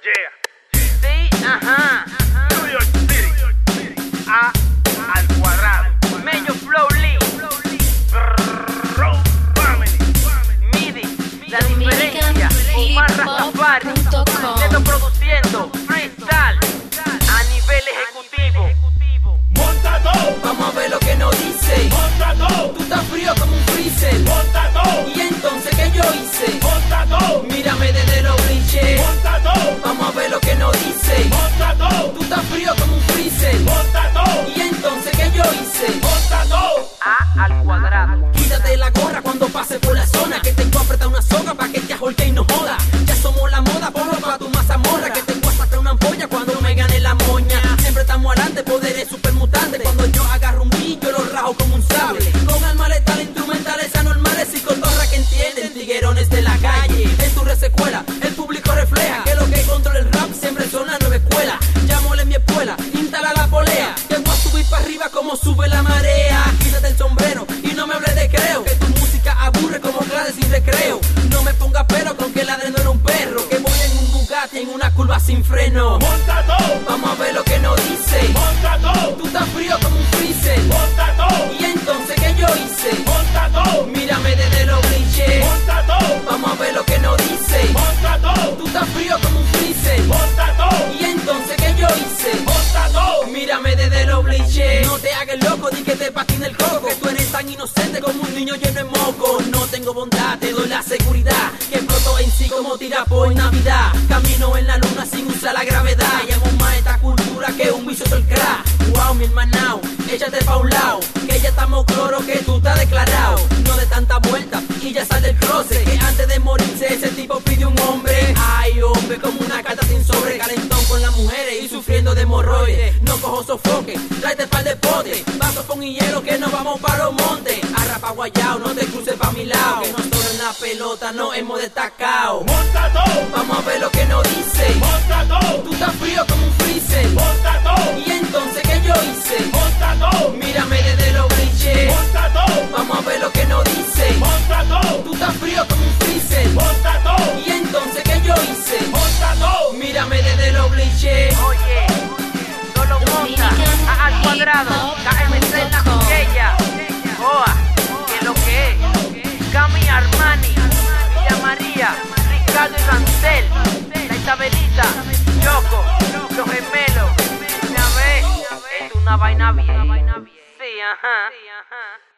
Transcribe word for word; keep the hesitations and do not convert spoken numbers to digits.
Yeah. Sí, ajá. New York City. A al cuadrado. Mello Flow Lee. Bro Family. Midi. La diferencia. Omar Rastafari. Neto produciendo. Freestyle. A nivel ejecutivo. Monta todo. Vamos a ver lo que nos dice. Monta todo. Tú estás frío como un freezer. Monta todo. Y entonces, ¿qué yo hice? Monta todo. Mírame desde los blinches. Monta todo. Vamos a ver lo que nos dice. Monta todo. Tú estás frío como un freezer. Monta todo. Y entonces, ¿qué yo hice? Monta todo. A al cuadrado. Quítate la gorra cuando pase por la zona. Que tengo apretar una soga pa' que te ajolque y no joda. Ya somos la moda, ponlo pa' tu mazamorra. Que te voy a sacar una ampolla cuando me gane la moña. Siempre estamos adelante, poderes supermutantes. Cuando yo agarro un beat, yo lo rajo como un sable. Con alma letal, instrumentales anormales y cotorra que entienden. Tiguerones de la calle, en tu resecuela. El público refleja que lo que controla el rap siempre son las nueve escuelas. Llámole mi escuela, instala la polea. Que voy a subir para arriba como sube la marea. Quítate el sombrero y no me hables de creo. Que tu música aburre como clase sin recreo. No me pongas pero con que ladre no era un perro. Que voy en un Bugatti en una curva sin freno. Monta todo. Vamos a ver lo que nos dice. Monta todo. Tú estás frío como un freezer. Monta todo. Y entonces, ¿qué yo hice? Monta todo. Mírame desde los blinches. Monta todo. Vamos a ver lo que nos dice. Monta todo. Tú estás frío como un freezer. Monta todo. Y entonces, ¿qué yo hice? Monta todo. Mírame desde los blinches. No te hagas loco, di que te patina el coco. Que tú eres tan inocente como un niño lleno de moco. No tengo bondad, te doy la seguridad. Que exploto en sí como tirapo en Navidad. Camino en la luna sin usar la gravedad. Llamo más esta cultura que un vicioso el crack. Wow, mi hermanao, échate pa' un lado. Que ya estamos cloro, que tú estás declarado. No de tanta vuelta y ya sale el closet. Que antes de morirse ese tipo pide un hombre. Ay, hombre, como una carta sin sobre. Calentón con las mujeres y sufriendo de hemorroides. No cojo sofoque, tráete pa'l de pote. Vaso con hielo que nos vamos para los montes. Arrapa guayao, no te cruces pa' mi lado. Que nosotros en la pelota no hemos destacado. Monta todo. Vamos a ver lo que nos dice. Monta todo. Tú estás frío como un freezer. Monta todo. Y entonces, ¿qué yo hice? Monta todo. Mírame desde los blinches. Monta todo. Vamos a ver lo que nos dice. Monta todo. Tú estás frío como un freezer. Monta todo. Y entonces, ¿qué yo hice? Monta todo. Mírame desde los blinches. Oye, solo monta. A al cuadrado. K M C en la quilla. Oa, que lo que es. Cami Armani. Villa María. Ricardo y Rancel. La Isabelita. Choco. Los gemelos. Ya ves. Es una vaina bien. Sí, ajá.